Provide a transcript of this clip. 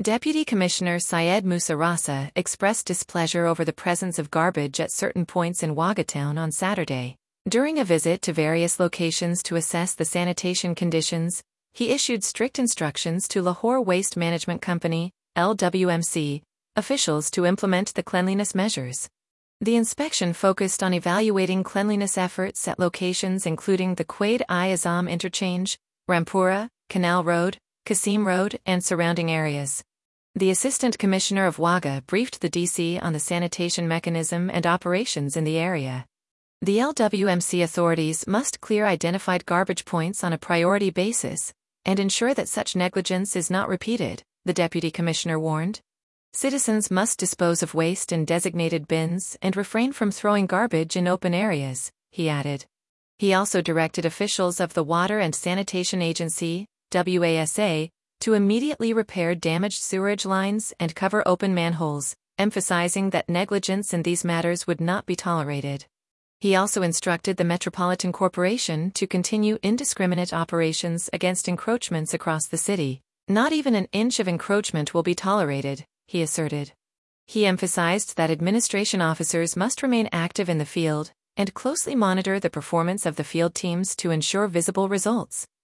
Deputy Commissioner Syed Musa Rasa expressed displeasure over the presence of garbage at certain points in Wagah Town on Saturday. During a visit to various locations to assess the sanitation conditions, he issued strict instructions to Lahore Waste Management Company, LWMC, officials to implement the cleanliness measures. The inspection focused on evaluating cleanliness efforts at locations including the Quaid-i-Azam Interchange, Rampura, Canal Road, Qasim Road, and surrounding areas. The Assistant Commissioner of Wagah briefed the DC on the sanitation mechanism and operations in the area. The LWMC authorities must clear identified garbage points on a priority basis and ensure that such negligence is not repeated, the Deputy Commissioner warned. Citizens must dispose of waste in designated bins and refrain from throwing garbage in open areas, he added. He also directed officials of the Water and Sanitation Agency, WASA, to immediately repair damaged sewerage lines and cover open manholes, emphasizing that negligence in these matters would not be tolerated. He also instructed the Metropolitan Corporation to continue indiscriminate operations against encroachments across the city. Not even an inch of encroachment will be tolerated, he asserted. He emphasized that administration officers must remain active in the field and closely monitor the performance of the field teams to ensure visible results.